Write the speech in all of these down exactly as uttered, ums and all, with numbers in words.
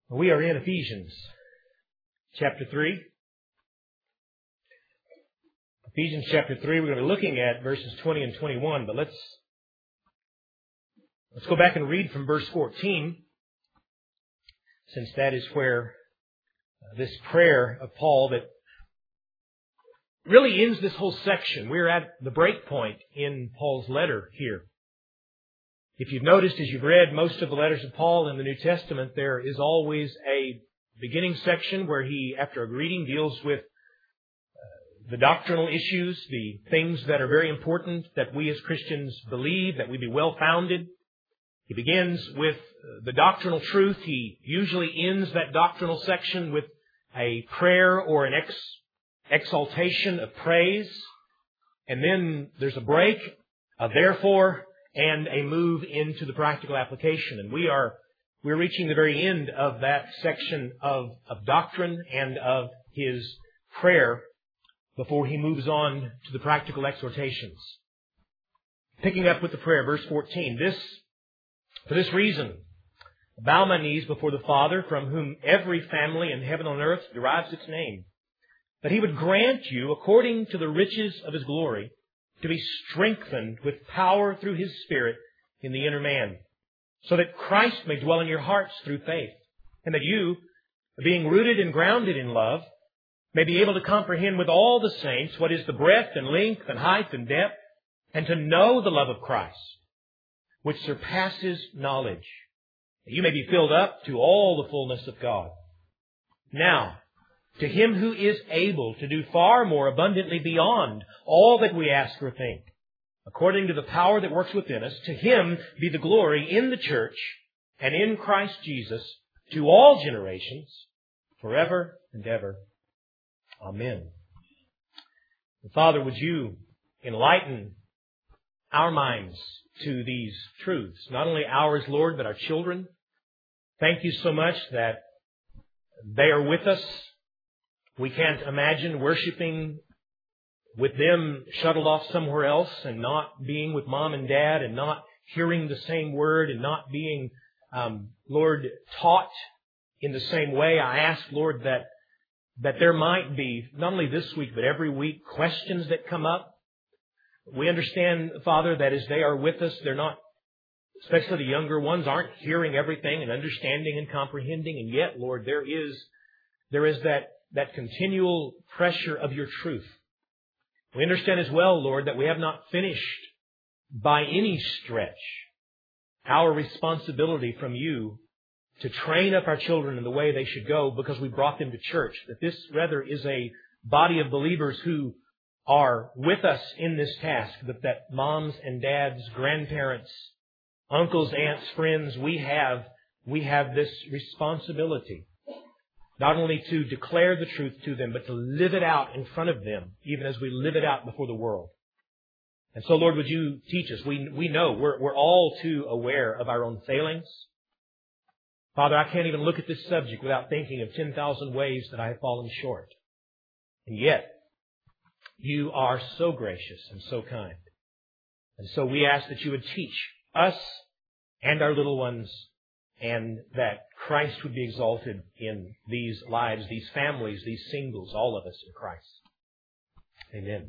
We are in Ephesians chapter three. Ephesians chapter three, we're going to be looking at verses twenty and twenty-one, but let's let's go back and read from verse fourteen, since that is where this prayer of Paul that really ends this whole section. We're at the break point in Paul's letter here. If you've noticed, as you've read most of the letters of Paul in the New Testament, there is always a beginning section where he, after a greeting, deals with uh, the doctrinal issues, the things that are very important that we as Christians believe, that we be well-founded. He begins with uh, the doctrinal truth. He usually ends that doctrinal section with a prayer or an ex- exaltation of praise. And then there's a break, a therefore, and a move into the practical application. And we are we're reaching the very end of that section of, of doctrine and of his prayer before he moves on to the practical exhortations. Picking up with the prayer, verse fourteen. This, for this reason, I bow my knees before the Father, from whom every family in heaven and earth derives its name, that He would grant you, according to the riches of His glory, to be strengthened with power through His Spirit in the inner man, so that Christ may dwell in your hearts through faith, and that you, being rooted and grounded in love, may be able to comprehend with all the saints what is the breadth and length and height and depth, and to know the love of Christ, which surpasses knowledge, that you may be filled up to all the fullness of God. Now, to Him who is able to do far more abundantly beyond all that we ask or think, according to the power that works within us, to Him be the glory in the church and in Christ Jesus to all generations, forever and ever. Amen. And Father, would You enlighten our minds to these truths, not only ours, Lord, but our children. Thank You so much that they are with us. We can't imagine worshiping with them shuttled off somewhere else and not being with mom and dad and not hearing the same word and not being, um, Lord, taught in the same way. I ask, Lord, that that there might be, not only this week, but every week, questions that come up. We understand, Father, that as they are with us, they're not, especially the younger ones, aren't hearing everything and understanding and comprehending. And yet, Lord, there is there is that that continual pressure of Your truth. We understand as well, Lord, that we have not finished by any stretch our responsibility from You to train up our children in the way they should go because we brought them to church. That this rather is a body of believers who are with us in this task, that, that moms and dads, grandparents, uncles, aunts, friends, we have, we have this responsibility. Not only to declare the truth to them, but to live it out in front of them, even as we live it out before the world. And so, Lord, would You teach us? We we know we're we're all too aware of our own failings. Father, I can't even look at this subject without thinking of ten thousand ways that I have fallen short. And yet, You are so gracious and so kind. And so we ask that You would teach us and our little ones, and that Christ would be exalted in these lives, these families, these singles, all of us in Christ. Amen.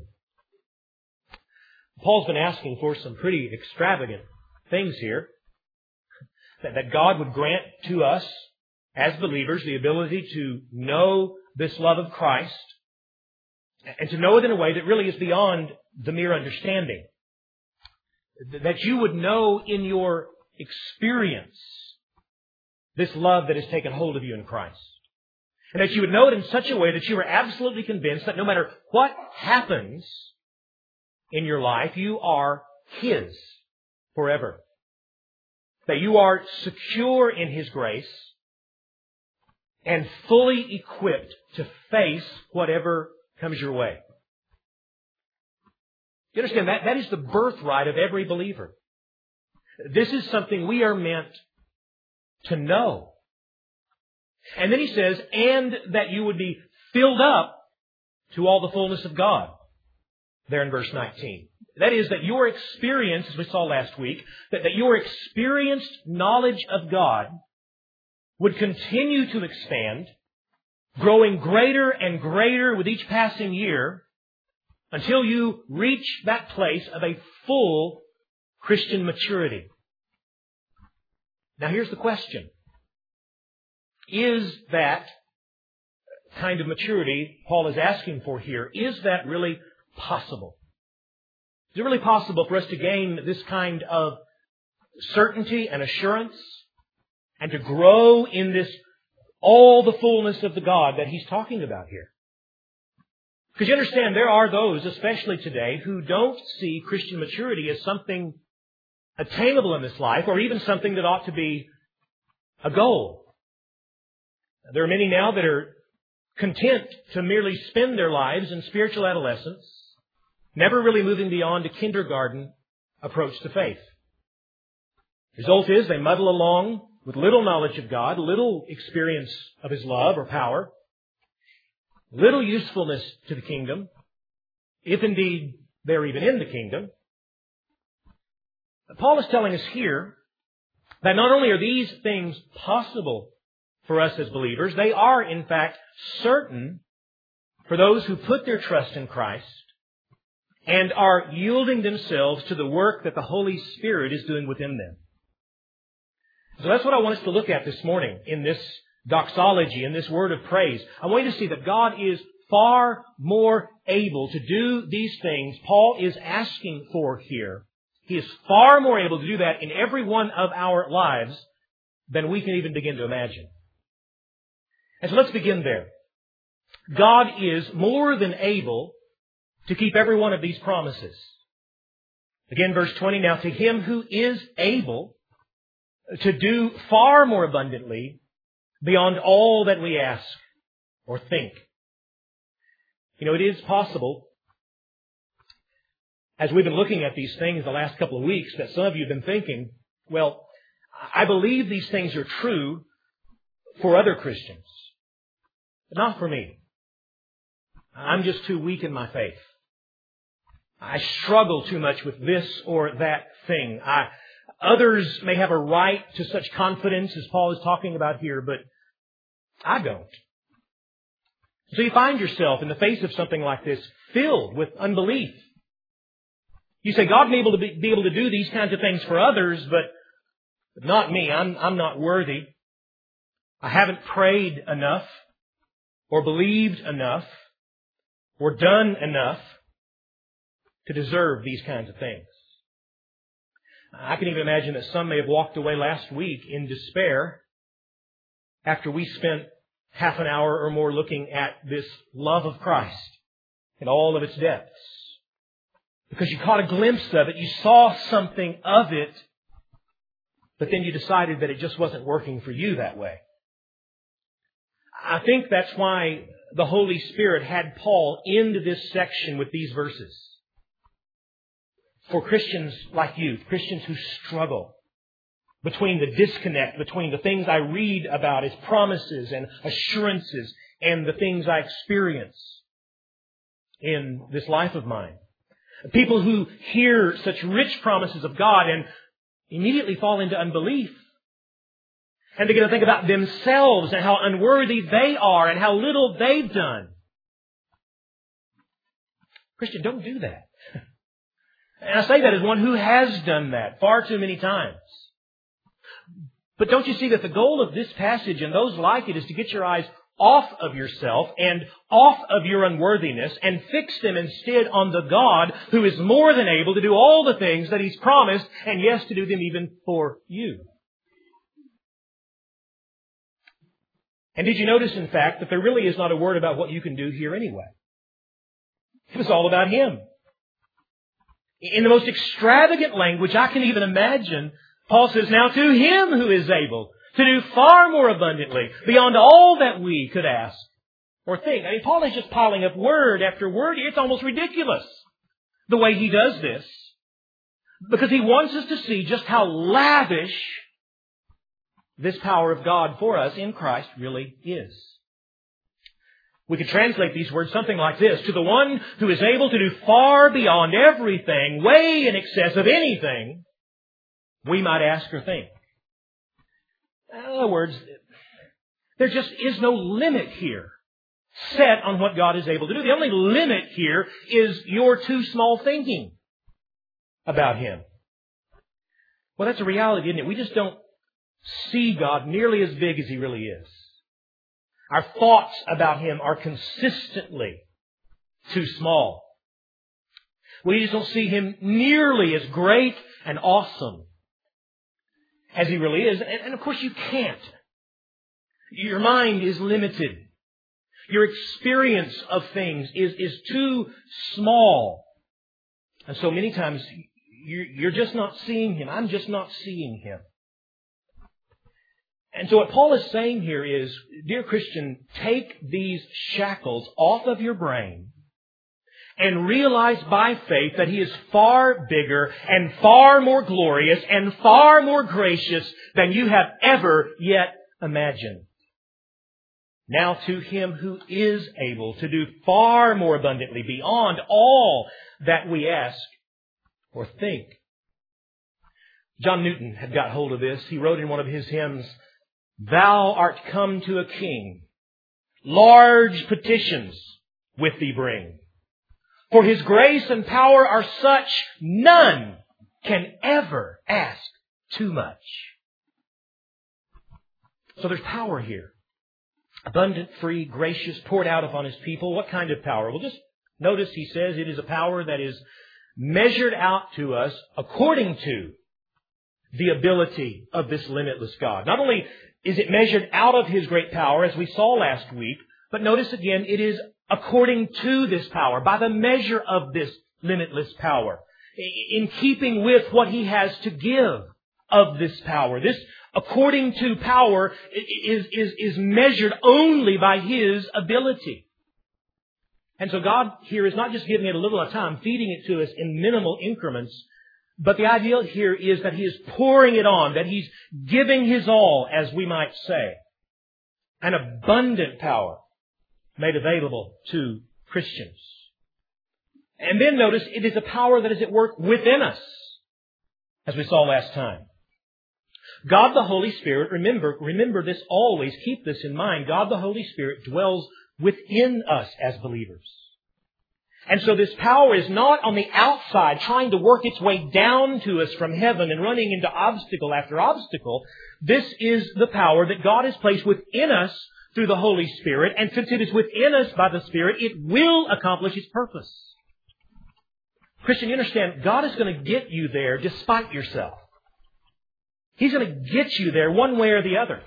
Paul's been asking for some pretty extravagant things here. That, that God would grant to us, as believers, the ability to know this love of Christ, and to know it in a way that really is beyond the mere understanding. That you would know in your experience this love that has taken hold of you in Christ. And that you would know it in such a way that you are absolutely convinced that no matter what happens in your life, you are His forever. That you are secure in His grace and fully equipped to face whatever comes your way. You understand that? That is the birthright of every believer. This is something we are meant to know. And then he says, and that you would be filled up to all the fullness of God. There in verse nineteen. That is, that your experience, as we saw last week, that, that your experienced knowledge of God would continue to expand, growing greater and greater with each passing year, until you reach that place of a full Christian maturity. Now here's the question. Is that kind of maturity Paul is asking for here, is that really possible? Is it really possible for us to gain this kind of certainty and assurance and to grow in this, all the fullness of the God that he's talking about here? Because you understand, there are those, especially today, who don't see Christian maturity as something attainable in this life, or even something that ought to be a goal. There are many now that are content to merely spend their lives in spiritual adolescence, never really moving beyond a kindergarten approach to faith. The result is they muddle along with little knowledge of God, little experience of His love or power, little usefulness to the kingdom, if indeed they're even in the kingdom. Paul is telling us here that not only are these things possible for us as believers, they are in fact certain for those who put their trust in Christ and are yielding themselves to the work that the Holy Spirit is doing within them. So that's what I want us to look at this morning in this doxology, in this word of praise. I want you to see that God is far more able to do these things Paul is asking for here. He is far more able to do that in every one of our lives than we can even begin to imagine. And so let's begin there. God is more than able to keep every one of these promises. Again, verse twenty, now to Him who is able to do far more abundantly beyond all that we ask or think. You know, it is possible, as we've been looking at these things the last couple of weeks, that some of you have been thinking, well, I believe these things are true for other Christians, but not for me. I'm just too weak in my faith. I struggle too much with this or that thing. I, others may have a right to such confidence as Paul is talking about here, but I don't. So you find yourself in the face of something like this filled with unbelief. You say, God may be able to be, be able to do these kinds of things for others, but, but not me. I'm, I'm not worthy. I haven't prayed enough or believed enough or done enough to deserve these kinds of things. I can even imagine that some may have walked away last week in despair after we spent half an hour or more looking at this love of Christ in all of its depths. Because you caught a glimpse of it, you saw something of it, but then you decided that it just wasn't working for you that way. I think that's why the Holy Spirit had Paul into this section with these verses. For Christians like you, Christians who struggle between the disconnect between the things I read about as promises and assurances and the things I experience in this life of mine. People who hear such rich promises of God and immediately fall into unbelief. And begin to think about themselves and how unworthy they are and how little they've done. Christian, don't do that. And I say that as one who has done that far too many times. But don't you see that the goal of this passage and those like it is to get your eyes off of yourself and off of your unworthiness and fix them instead on the God who is more than able to do all the things that He's promised, and yes, to do them even for you. And did you notice, in fact, that there really is not a word about what you can do here anyway? It was all about Him. In the most extravagant language I can even imagine, Paul says, now to Him who is able to do far more abundantly beyond all that we could ask or think. I mean, Paul is just piling up word after word. It's almost ridiculous the way he does this, because he wants us to see just how lavish this power of God for us in Christ really is. We could translate these words something like this: to the one who is able to do far beyond everything, way in excess of anything we might ask or think. In other words, There just is no limit here set on what God is able to do. The only limit here is your too small thinking about Him. Well, that's a reality, isn't it? We just don't see God nearly as big as He really is. Our thoughts about Him are consistently too small. We just don't see Him nearly as great and awesome as He really is. And, and of course you can't. Your mind is limited. Your experience of things is, is too small. And so many times you're, you're just not seeing Him. I'm just not seeing Him. And so what Paul is saying here is, dear Christian, take these shackles off of your brain and realize by faith that He is far bigger and far more glorious and far more gracious than you have ever yet imagined. Now to Him who is able to do far more abundantly beyond all that we ask or think. John Newton had got hold of this. He wrote in one of his hymns, "Thou art come to a king, large petitions with thee bring. For His grace and power are such, none can ever ask too much." So there's power here. Abundant, free, gracious, poured out upon His people. What kind of power? Well, just notice he says it is a power that is measured out to us according to the ability of this limitless God. Not only is it measured out of His great power, as we saw last week, but notice again, it is according to this power, by the measure of this limitless power, in keeping with what He has to give of this power. This according to power is, is, is measured only by His ability. And so God here is not just giving it a little at a time, feeding it to us in minimal increments, but the idea here is that He is pouring it on, that He's giving His all, as we might say. An abundant power made available to Christians. And then notice it is a power that is at work within us, as we saw last time. God the Holy Spirit, remember, remember this always, keep this in mind, God the Holy Spirit dwells within us as believers. And so this power is not on the outside trying to work its way down to us from heaven and running into obstacle after obstacle. This is the power that God has placed within us through the Holy Spirit. And since it is within us by the Spirit, it will accomplish its purpose. Christian, you understand, God is going to get you there despite yourself. He's going to get you there one way or the other.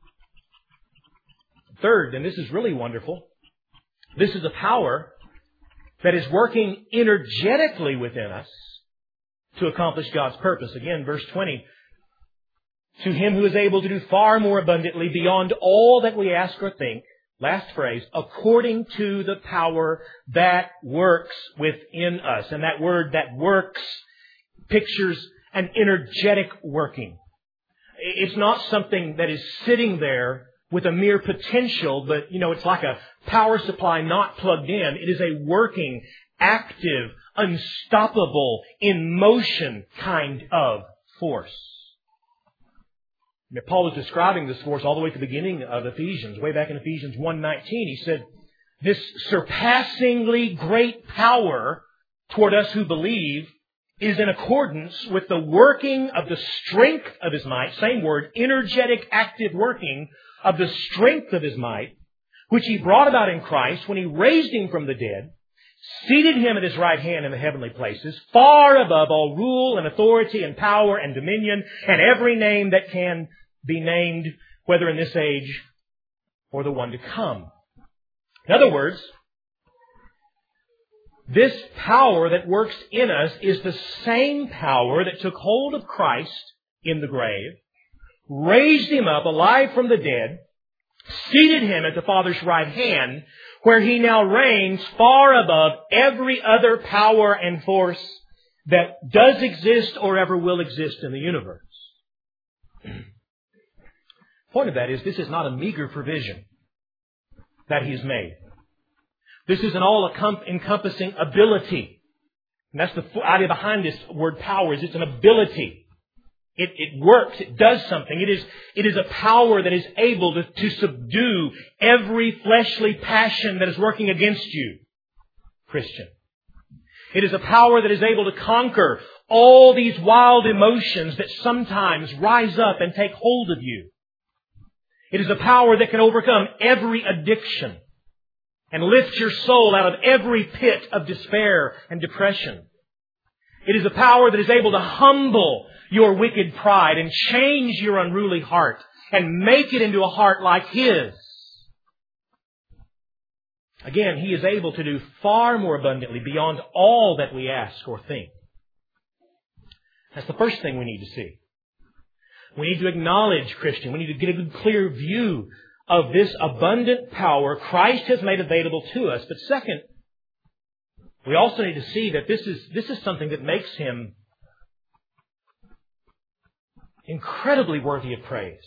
Third, and this is really wonderful, this is a power that is working energetically within us to accomplish God's purpose. Again, verse twenty, to Him who is able to do far more abundantly beyond all that we ask or think, last phrase, according to the power that works within us. And that word that works pictures an energetic working. It's not something that is sitting there with a mere potential, but, you know, it's like a power supply not plugged in. It is a working, active, unstoppable, in motion kind of force. Now, Paul was describing this force all the way to the beginning of Ephesians, way back in Ephesians one nineteen. He said, this surpassingly great power toward us who believe is in accordance with the working of the strength of His might, same word, energetic, active working of the strength of His might, which He brought about in Christ when He raised Him from the dead, seated Him at His right hand in the heavenly places, far above all rule and authority and power and dominion and every name that can be named, whether in this age or the one to come. In other words, this power that works in us is the same power that took hold of Christ in the grave, raised Him up alive from the dead, seated Him at the Father's right hand, where He now reigns far above every other power and force that does exist or ever will exist in the universe. The point of that is this is not a meager provision that He's made. This is an all-encompassing ability. And that's the idea behind this word power, is it's an ability. It, it works. It does something. It is, it is a power that is able to, to subdue every fleshly passion that is working against you, Christian. It is a power that is able to conquer all these wild emotions that sometimes rise up and take hold of you. It is a power that can overcome every addiction and lift your soul out of every pit of despair and depression. It is a power that is able to humble your wicked pride and change your unruly heart and make it into a heart like His. Again, He is able to do far more abundantly beyond all that we ask or think. That's the first thing we need to see. We need to acknowledge, Christian, we need to get a good, clear view of this abundant power Christ has made available to us. But second, we also need to see that this is, this is something that makes Him incredibly worthy of praise.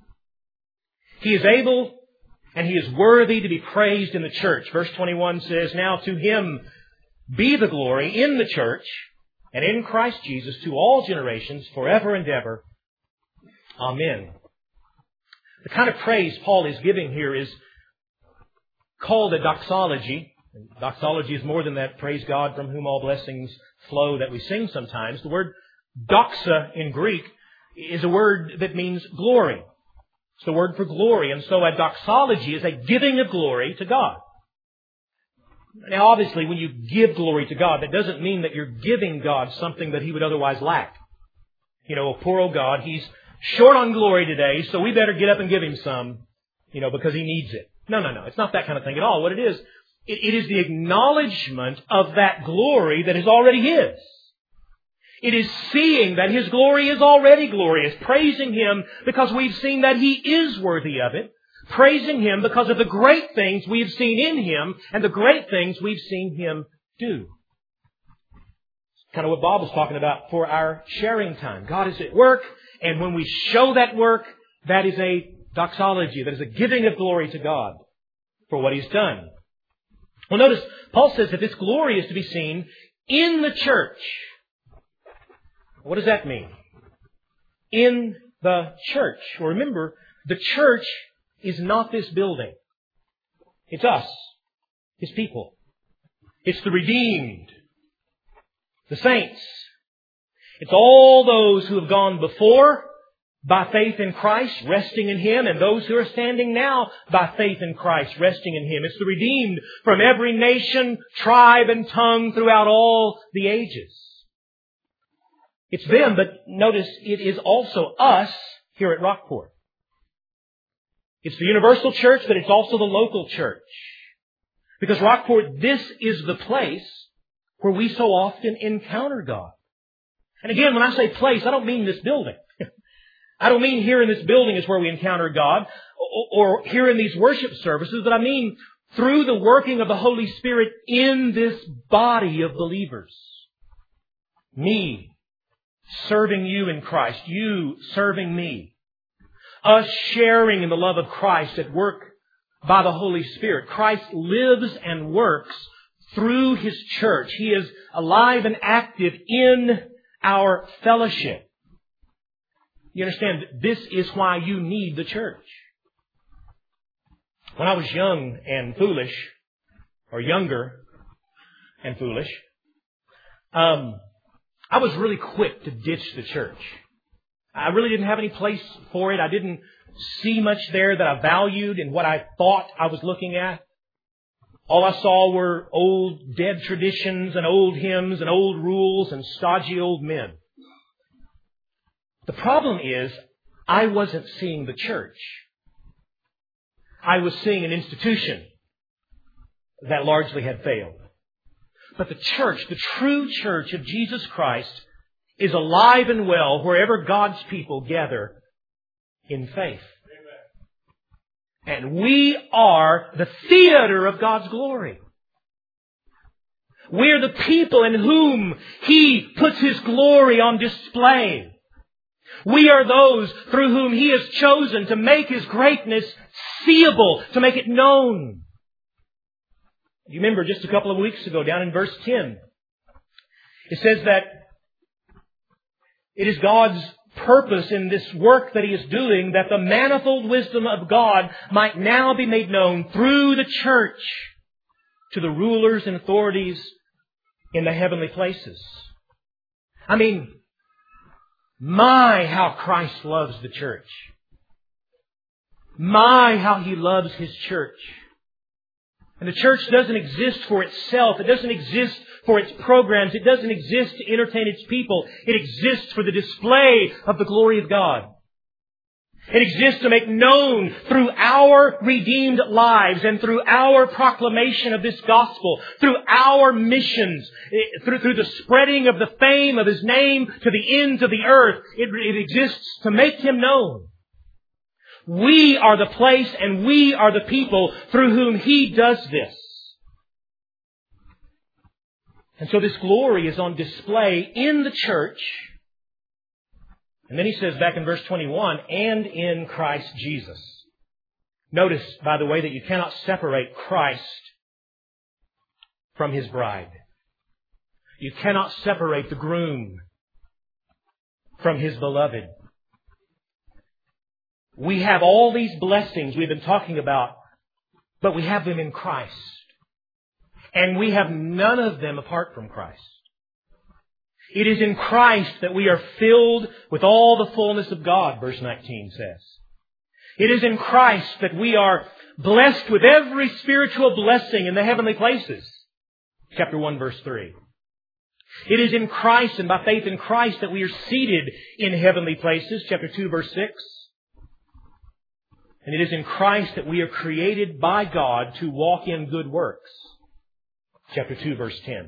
He is able and He is worthy to be praised in the church. Verse twenty-one says, "Now to Him be the glory in the church and in Christ Jesus to all generations forever and ever. Amen." The kind of praise Paul is giving here is called a doxology. Doxology is more than that, praise God from whom all blessings flow, that we sing sometimes. The word doxa in Greek is a word that means glory. It's the word for glory. And so a doxology is a giving of glory to God. Now obviously when you give glory to God, that doesn't mean that you're giving God something that He would otherwise lack. You know, poor old God, He's short on glory today, so we better get up and give Him some, you know, because He needs it. No, no, no. It's not that kind of thing at all. What it is, it, it is the acknowledgement of that glory that is already His. It is seeing that His glory is already glorious, praising Him because we've seen that He is worthy of it, praising Him because of the great things we've seen in Him and the great things we've seen Him do. It's kind of what Bob was talking about for our sharing time. God is at work, and when we show that work, that is a doxology, that is a giving of glory to God for what He's done. Well, notice, Paul says that this glory is to be seen in the church. What does that mean? In the church. Well, remember, the church is not this building. It's us. His people. It's the redeemed. The saints. It's all those who have gone before by faith in Christ, resting in Him, and those who are standing now by faith in Christ, resting in Him. It's the redeemed from every nation, tribe, and tongue throughout all the ages. It's them, but notice it is also us here at Rockport. It's the universal church, but it's also the local church. Because Rockport, this is the place where we so often encounter God. And again, when I say place, I don't mean this building. I don't mean here in this building is where we encounter God, or here in these worship services, but I mean through the working of the Holy Spirit in this body of believers. Me serving you in Christ, you serving me. Us sharing in the love of Christ at work by the Holy Spirit. Christ lives and works through His church. He is alive and active in our fellowship. You understand, this is why you need the church. When I was young and foolish, or younger and foolish, um, I was really quick to ditch the church. I really didn't have any place for it. I didn't see much there that I valued in what I thought I was looking at. All I saw were old dead traditions and old hymns and old rules and stodgy old men. The problem is, I wasn't seeing the church. I was seeing an institution that largely had failed. But the church, the true church of Jesus Christ, is alive and well wherever God's people gather in faith. Amen. And we are the theater of God's glory. We're the people in whom He puts His glory on display. We are those through whom He has chosen to make His greatness seeable, to make it known. You remember just a couple of weeks ago, down in verse ten, it says that it is God's purpose in this work that He is doing, that the manifold wisdom of God might now be made known through the church to the rulers and authorities in the heavenly places. I mean, my, how Christ loves the church. My, how He loves His church. And the church doesn't exist for itself. It doesn't exist for its programs. It doesn't exist to entertain its people. It exists for the display of the glory of God. It exists to make known through our redeemed lives and through our proclamation of this gospel, through our missions, through, through the spreading of the fame of His name to the ends of the earth. It, it exists to make Him known. We are the place and we are the people through whom He does this. And so this glory is on display in the church. And then he says back in verse twenty-one, and in Christ Jesus. Notice, by the way, that you cannot separate Christ from His bride. You cannot separate the groom from his beloved. We have all these blessings we've been talking about, but we have them in Christ. And we have none of them apart from Christ. It is in Christ that we are filled with all the fullness of God, verse nineteen says. It is in Christ that we are blessed with every spiritual blessing in the heavenly places. Chapter one, verse three. It is in Christ and by faith in Christ that we are seated in heavenly places. Chapter two, verse six. And it is in Christ that we are created by God to walk in good works. Chapter two, verse ten.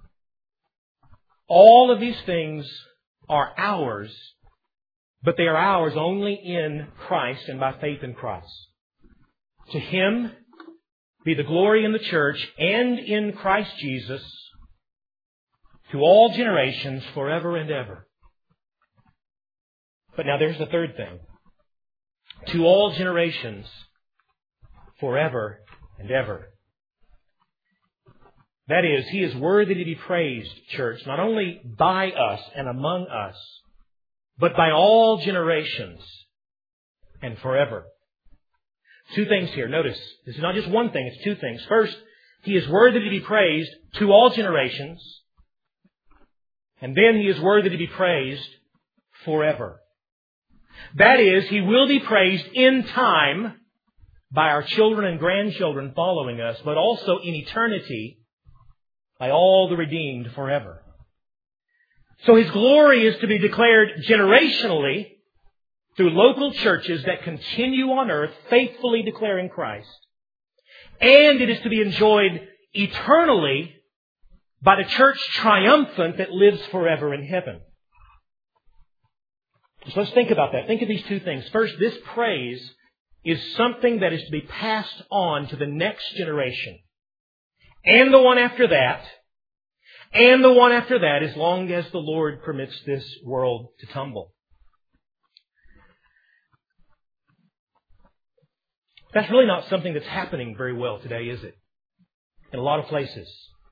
All of these things are ours, but they are ours only in Christ and by faith in Christ. To Him be the glory in the church and in Christ Jesus to all generations forever and ever. But now there's the third thing. To all generations forever and ever. That is, He is worthy to be praised, church, not only by us and among us, but by all generations and forever. Two things here. Notice, this is not just one thing, it's two things. First, He is worthy to be praised to all generations. And then He is worthy to be praised forever. That is, He will be praised in time by our children and grandchildren following us, but also in eternity by all the redeemed forever. So His glory is to be declared generationally through local churches that continue on earth faithfully declaring Christ. And it is to be enjoyed eternally by the church triumphant that lives forever in heaven. So let's think about that. Think of these two things. First, this praise is something that is to be passed on to the next generation. And the one after that. And the one after that, as long as the Lord permits this world to tumble. That's really not something that's happening very well today, is it? In a lot of places.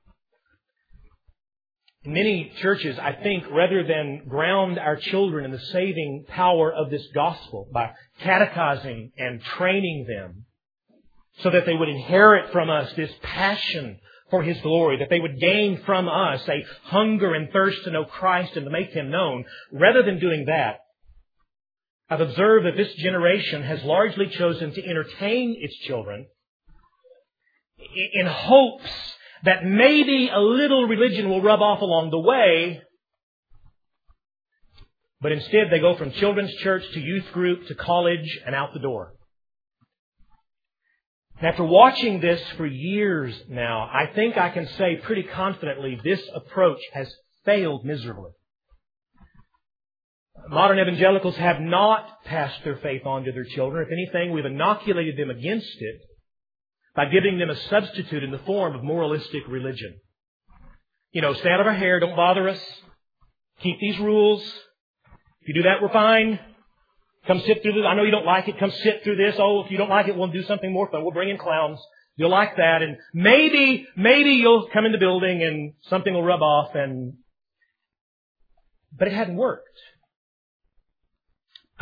In many churches, I think, rather than ground our children in the saving power of this gospel by catechizing and training them so that they would inherit from us this passion for His glory, that they would gain from us a hunger and thirst to know Christ and to make Him known, rather than doing that, I've observed that this generation has largely chosen to entertain its children in hopes that maybe a little religion will rub off along the way, but instead they go from children's church to youth group to college and out the door. And after watching this for years now, I think I can say pretty confidently this approach has failed miserably. Modern evangelicals have not passed their faith on to their children. If anything, we've inoculated them against it by giving them a substitute in the form of moralistic religion. You know, stay out of our hair, don't bother us, keep these rules. If you do that, we're fine. Come sit through this. I know you don't like it. Come sit through this. Oh, if you don't like it, we'll do something more fun. We'll bring in clowns. You'll like that. And maybe, maybe you'll come in the building and something will rub off. And But it hadn't worked.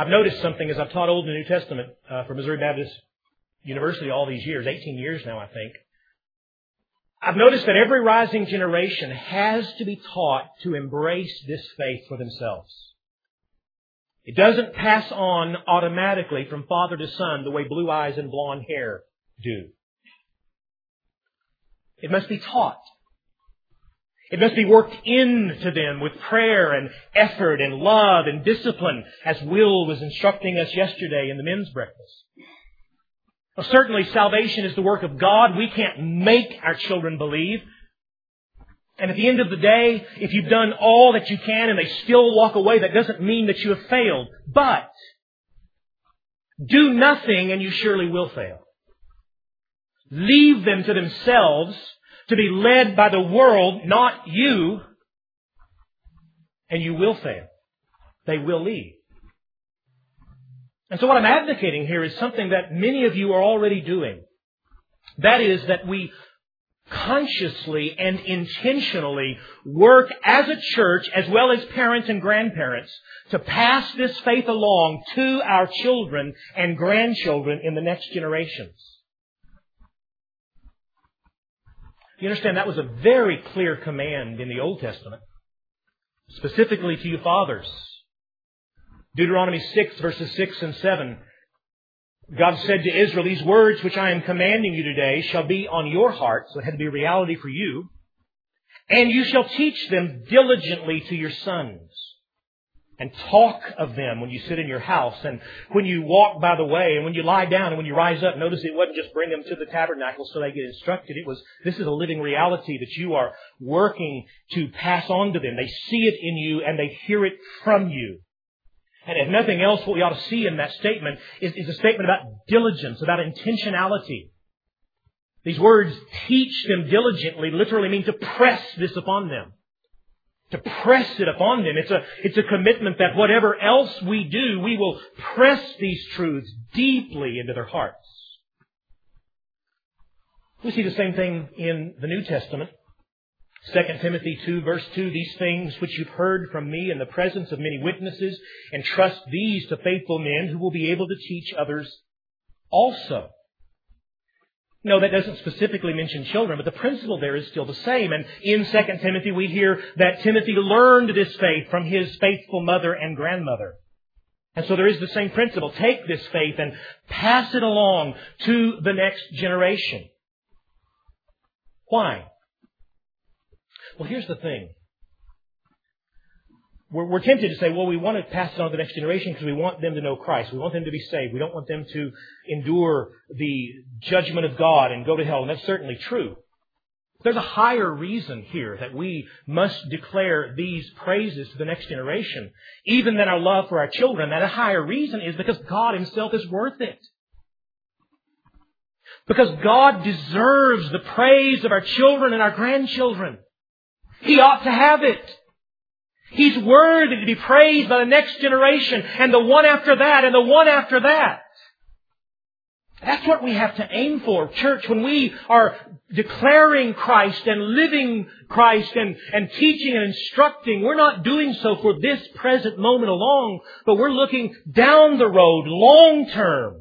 I've noticed something as I've taught Old and New Testament uh, for Missouri Baptist University all these years, eighteen years now, I think. I've noticed that every rising generation has to be taught to embrace this faith for themselves. It doesn't pass on automatically from father to son the way blue eyes and blonde hair do. It must be taught. It must be worked into them with prayer and effort and love and discipline, as Will was instructing us yesterday in the men's breakfast. Well, certainly salvation is the work of God. We can't make our children believe. And at the end of the day, if you've done all that you can and they still walk away, that doesn't mean that you have failed. But do nothing and you surely will fail. Leave them to themselves to be led by the world, not you, and you will fail. They will leave. And so what I'm advocating here is something that many of you are already doing. That is that we consciously and intentionally work as a church, as well as parents and grandparents, to pass this faith along to our children and grandchildren in the next generations. You understand that was a very clear command in the Old Testament, specifically to you fathers. Deuteronomy six, verses six and seven. God said to Israel, these words which I am commanding you today shall be on your heart. So it had to be a reality for you. And you shall teach them diligently to your sons. And talk of them when you sit in your house and when you walk by the way and when you lie down and when you rise up. Notice it wasn't just bring them to the tabernacle so they get instructed. It was, this is a living reality that you are working to pass on to them. They see it in you and they hear it from you. And if nothing else, what we ought to see in that statement is, is a statement about diligence, about intentionality. These words, teach them diligently, literally mean to press this upon them. To press it upon them. It's a, it's a commitment that whatever else we do, we will press these truths deeply into their hearts. We see the same thing in the New Testament. Second Timothy two, verse two, these things which you've heard from me in the presence of many witnesses, entrust these to faithful men who will be able to teach others also. No, that doesn't specifically mention children, but the principle there is still the same. And in Second Timothy, we hear that Timothy learned this faith from his faithful mother and grandmother. And so there is the same principle. Take this faith and pass it along to the next generation. Why? Well, here's the thing. We're, we're tempted to say, well, we want to pass it on to the next generation because we want them to know Christ. We want them to be saved. We don't want them to endure the judgment of God and go to hell. And that's certainly true. There's a higher reason here that we must declare these praises to the next generation, even than our love for our children. That a higher reason is because God Himself is worth it. Because God deserves the praise of our children and our grandchildren. He ought to have it. He's worthy to be praised by the next generation and the one after that and the one after that. That's what we have to aim for, church, when we are declaring Christ and living Christ and, and teaching and instructing. We're not doing so for this present moment alone, but we're looking down the road, long term.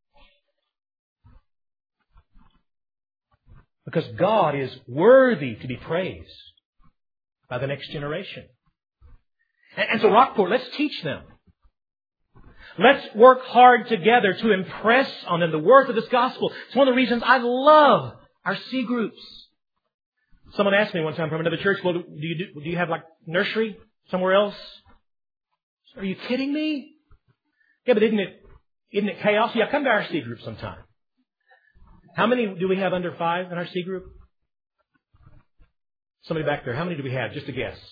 Because God is worthy to be praised by the next generation. And, and so Rockport, let's teach them. Let's work hard together to impress on them the worth of this gospel. It's one of the reasons I love our C groups. Someone asked me one time from another church, well, do you do, do you have like nursery somewhere else? Are you kidding me? Yeah, but isn't it, isn't it chaos? Yeah, come to our C group sometime. How many do we have under five in our C group? Somebody back there. How many do we have? Just a guess.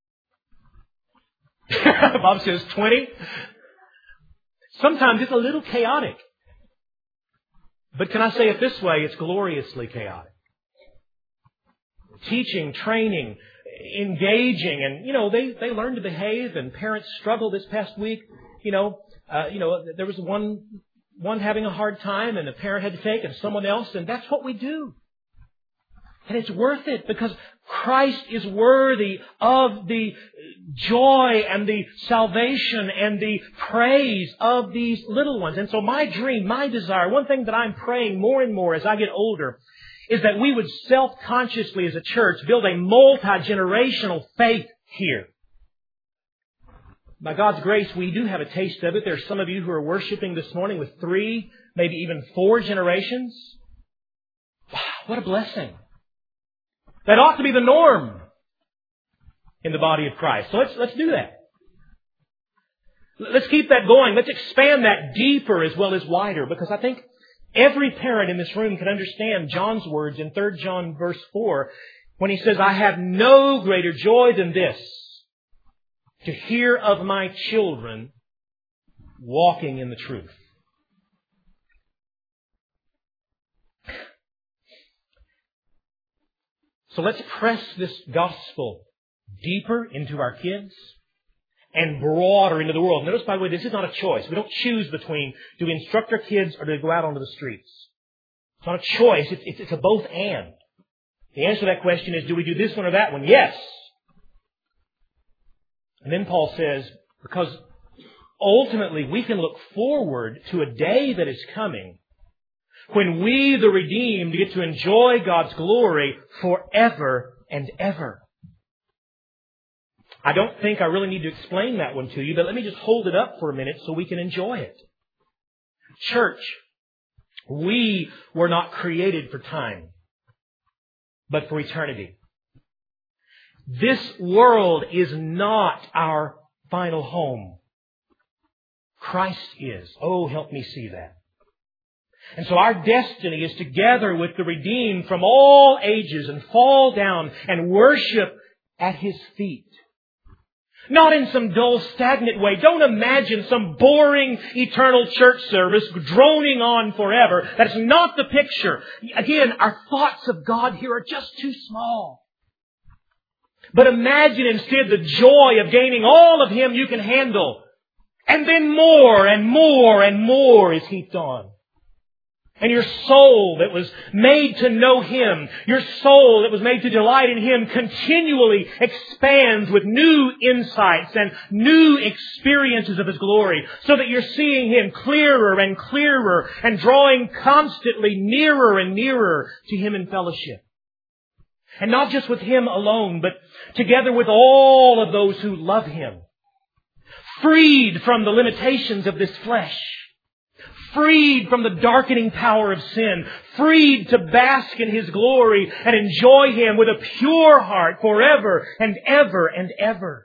Bob says twenty. Sometimes it's a little chaotic. But can I say it this way? It's gloriously chaotic. Teaching, training, engaging, and, you know, they, they learn to behave, and parents struggle this past week. You know, uh, you know, there was one, one having a hard time, and the parent had to take, and someone else, and that's what we do. And it's worth it because Christ is worthy of the joy and the salvation and the praise of these little ones. And so my dream, my desire, one thing that I'm praying more and more as I get older is that we would self-consciously as a church build a multi-generational faith here. By God's grace, we do have a taste of it. There's some of you who are worshiping this morning with three, maybe even four generations. Wow, what a blessing. That ought to be the norm in the body of Christ. So let's, let's do that. Let's keep that going. Let's expand that deeper as well as wider, because I think every parent in this room can understand John's words in Third John verse four when he says, I have no greater joy than this, to hear of my children walking in the truth. So let's press this gospel deeper into our kids and broader into the world. Notice, by the way, this is not a choice. We don't choose between do we instruct our kids or do we go out onto the streets. It's not a choice. It's, it's, it's a both and. The answer to that question is, do we do this one or that one? Yes. And then Paul says, because ultimately we can look forward to a day that is coming when we, the redeemed, get to enjoy God's glory forever and ever. I don't think I really need to explain that one to you, but let me just hold it up for a minute so we can enjoy it. Church, we were not created for time, but for eternity. This world is not our final home. Christ is. Oh, help me see that. And so our destiny is to gather with the redeemed from all ages and fall down and worship at His feet. Not in some dull, stagnant way. Don't imagine some boring, eternal church service droning on forever. That's not the picture. Again, our thoughts of God here are just too small. But imagine instead the joy of gaining all of Him you can handle. And then more and more and more is heaped on. And your soul that was made to know Him, your soul that was made to delight in Him continually expands with new insights and new experiences of His glory, so that you're seeing Him clearer and clearer and drawing constantly nearer and nearer to Him in fellowship. And not just with Him alone, but together with all of those who love Him. Freed from the limitations of this flesh. Freed from the darkening power of sin. Freed to bask in His glory and enjoy Him with a pure heart forever and ever and ever.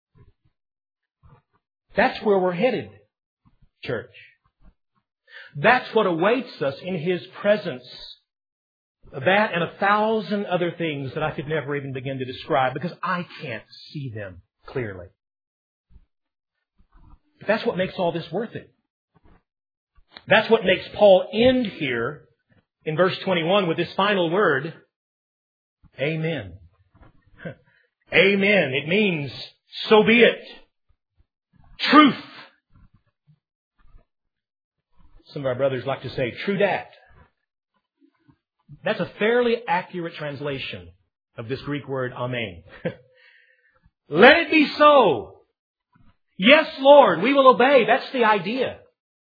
That's where we're headed, church. That's what awaits us in His presence. That and a thousand other things that I could never even begin to describe because I can't see them clearly. But that's what makes all this worth it. That's what makes Paul end here in verse twenty-one with this final word, Amen. Amen. It means, so be it. Truth. Some of our brothers like to say, true dat. That's a fairly accurate translation of this Greek word, amen. Let it be so. Yes, Lord, we will obey. That's the idea.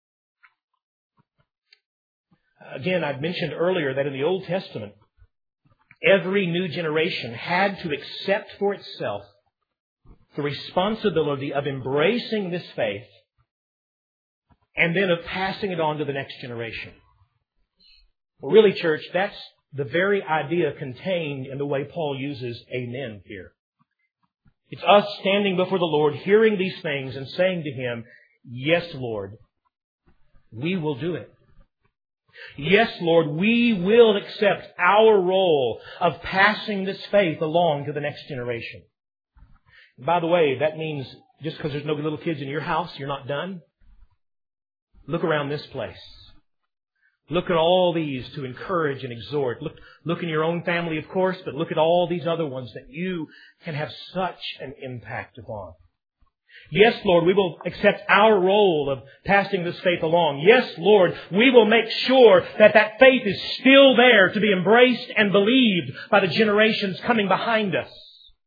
Again, I've mentioned earlier that in the Old Testament, every new generation had to accept for itself the responsibility of embracing this faith and then of passing it on to the next generation. Well, really, church, that's the very idea contained in the way Paul uses amen here. It's us standing before the Lord, hearing these things and saying to Him, yes, Lord, we will do it. Yes, Lord, we will accept our role of passing this faith along to the next generation. And by the way, that means just because there's no little kids in your house, you're not done. Look around this place. Look at all these to encourage and exhort. Look, look in your own family, of course, but look at all these other ones that you can have such an impact upon. Yes, Lord, we will accept our role of passing this faith along. Yes, Lord, we will make sure that that faith is still there to be embraced and believed by the generations coming behind us.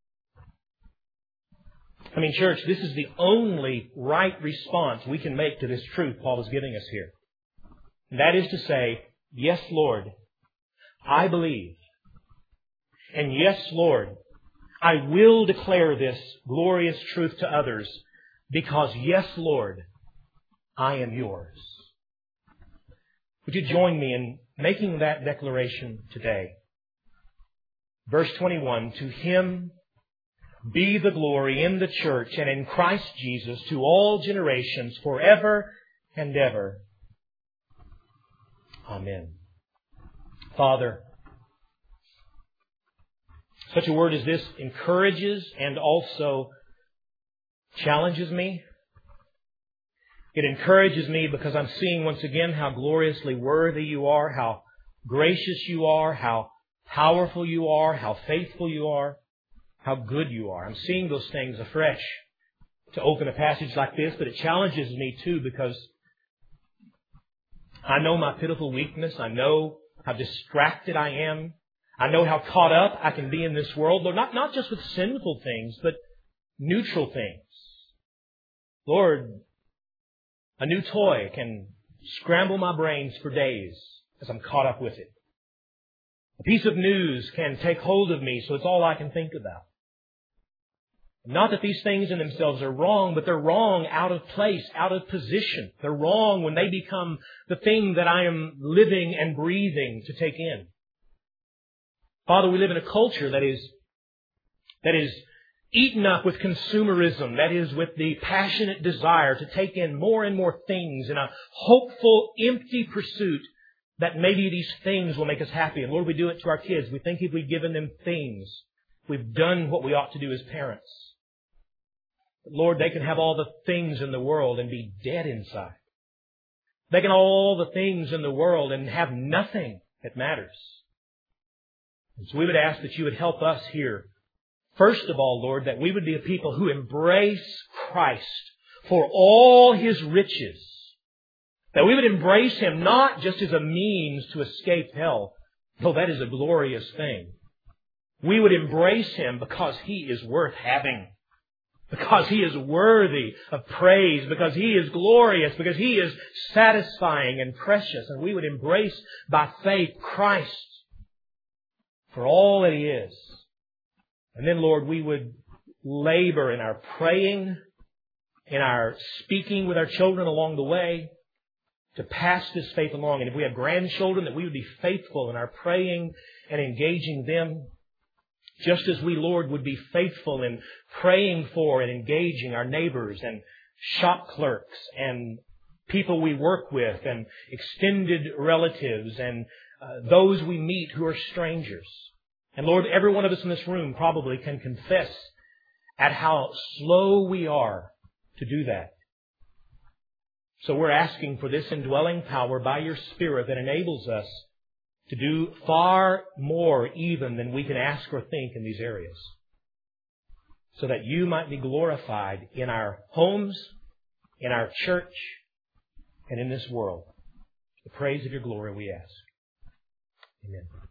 I mean, church, this is the only right response we can make to this truth Paul is giving us here. And that is to say, yes, Lord, I believe. And yes, Lord, I will declare this glorious truth to others because, yes, Lord, I am yours. Would you join me in making that declaration today? Verse twenty-one, to Him be the glory in the church and in Christ Jesus to all generations forever and ever. Amen. Father, such a word as this encourages and also challenges me. It encourages me because I'm seeing once again how gloriously worthy you are, how gracious you are, how powerful you are, how faithful you are, how good you are. I'm seeing those things afresh to open a passage like this, but it challenges me too because I know my pitiful weakness. I know how distracted I am. I know how caught up I can be in this world, Lord, not, not just with sinful things, but neutral things. Lord, a new toy can scramble my brains for days as I'm caught up with it. A piece of news can take hold of me, so it's all I can think about. Not that these things in themselves are wrong, but they're wrong out of place, out of position. They're wrong when they become the thing that I am living and breathing to take in. Father, we live in a culture that is, that is eaten up with consumerism, that is with the passionate desire to take in more and more things in a hopeful, empty pursuit that maybe these things will make us happy. And Lord, we do it to our kids. We think if we've given them things, we've done what we ought to do as parents. But Lord, they can have all the things in the world and be dead inside. They can have all the things in the world and have nothing that matters. And so we would ask that you would help us here. First of all, Lord, that we would be a people who embrace Christ for all His riches. That we would embrace Him not just as a means to escape hell, though that is a glorious thing. We would embrace Him because He is worth having. Because He is worthy of praise. Because He is glorious. Because He is satisfying and precious. And we would embrace by faith Christ for all that He is. And then, Lord, we would labor in our praying, in our speaking with our children along the way, to pass this faith along. And if we have grandchildren, that we would be faithful in our praying and engaging them, just as we, Lord, would be faithful in praying for and engaging our neighbors and shop clerks and people we work with and extended relatives and uh, those we meet who are strangers. And Lord, every one of us in this room probably can confess at how slow we are to do that. So we're asking for this indwelling power by your Spirit that enables us to do far more even than we can ask or think in these areas. So that you might be glorified in our homes, in our church, and in this world. The praise of your glory we ask. Amen.